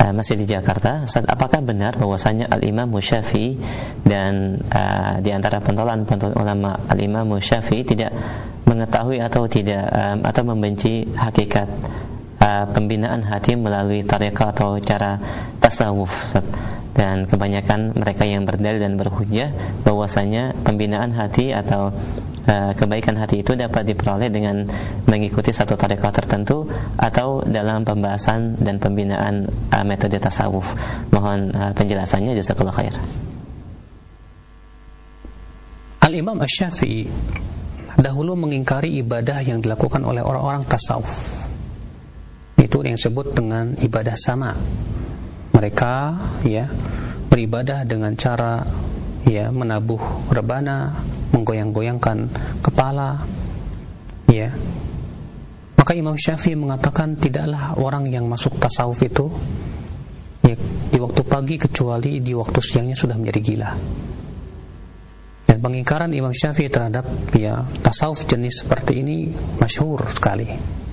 masih di Jakarta. Ustaz, apakah benar bahwasanya Al-Imam Syafi'i dan di antara pentolan ulama Al-Imam Syafi'i tidak mengetahui atau atau membenci hakikat pembinaan hati melalui tarekat atau cara tasawuf, Ustaz? Dan kebanyakan mereka yang berdalil dan berhujjah bahwasanya pembinaan hati atau kebaikan hati itu dapat diperoleh dengan mengikuti satu tarekat tertentu atau dalam pembahasan dan pembinaan metode tasawuf. Mohon penjelasannya, jazakallahu khair. Al-Imam Asy-Syafi'i dahulu mengingkari ibadah yang dilakukan oleh orang-orang tasawuf. Itu yang disebut dengan ibadah sama. Mereka beribadah dengan cara menabuh rebana, menggoyang-goyangkan kepala, Maka Imam Syafi'i mengatakan tidaklah orang yang masuk tasawuf itu di waktu pagi kecuali di waktu siangnya sudah menjadi gila. Dan pengingkaran Imam Syafi'i terhadap tasawuf jenis seperti ini masyhur sekali.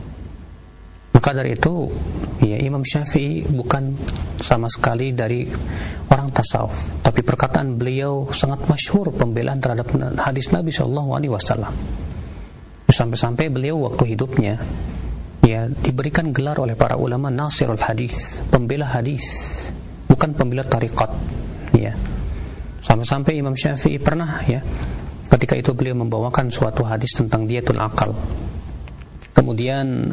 Maka dari itu Imam Syafi'i bukan sama sekali dari orang tasawuf, tapi perkataan beliau sangat masyhur pembelaan terhadap hadis Nabi SAW. Sampai-sampai beliau waktu hidupnya diberikan gelar oleh para ulama Nasirul Hadis, pembela hadis, bukan pembela tariqat. Sampai-sampai Imam Syafi'i pernah ketika itu beliau membawakan suatu hadis tentang diatul akal. Kemudian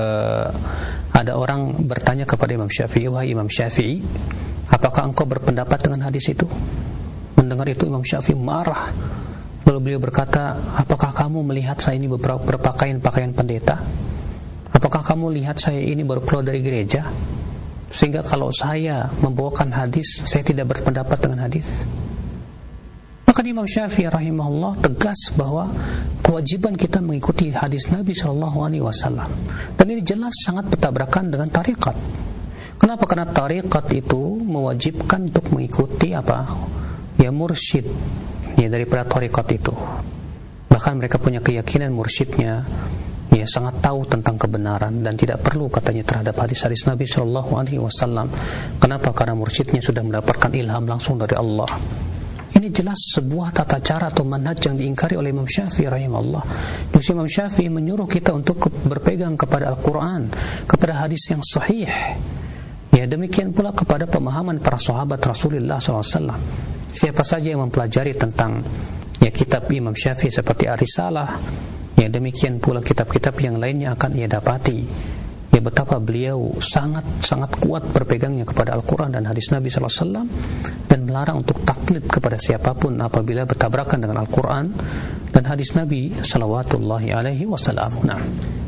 ada orang bertanya kepada Imam Syafi'i, "Wahai Imam Syafi'i, apakah engkau berpendapat dengan hadis itu?" Mendengar itu Imam Syafi'i marah. Lalu beliau berkata, "Apakah kamu melihat saya ini berpakaian pakaian pendeta? Apakah kamu lihat saya ini baru keluar dari gereja? Sehingga kalau saya membawakan hadis, saya tidak berpendapat dengan hadis." Maka Imam Syafi'i rahimahullah tegas bahwa kewajiban kita mengikuti hadis Nabi SAW. Dan ini jelas sangat bertabrakan dengan tariqat. Kenapa? Karena tariqat itu mewajibkan untuk mengikuti mursyid daripada tariqat itu. Bahkan mereka punya keyakinan mursyidnya sangat tahu tentang kebenaran dan tidak perlu katanya terhadap hadis-hadis Nabi SAW. Kenapa? Karena mursyidnya sudah mendapatkan ilham langsung dari Allah. Ini jelas sebuah tata cara atau manhaj yang diingkari oleh Imam Syafi'i rahimahullah. Justru Imam Syafi'i menyuruh kita untuk berpegang kepada Al-Quran, kepada hadis yang sahih. Demikian pula kepada pemahaman para sahabat Rasulullah SAW. Siapa saja yang mempelajari tentang kitab Imam Syafi'i seperti Ar-Risalah, demikian pula kitab-kitab yang lainnya akan ia dapati betapa beliau sangat kuat berpegangnya kepada Al-Quran dan hadis Nabi SAW, dan melarang untuk taklid kepada siapapun apabila bertabrakan dengan Al-Quran dan hadis Nabi sallallahu alaihi wasallam. Nah,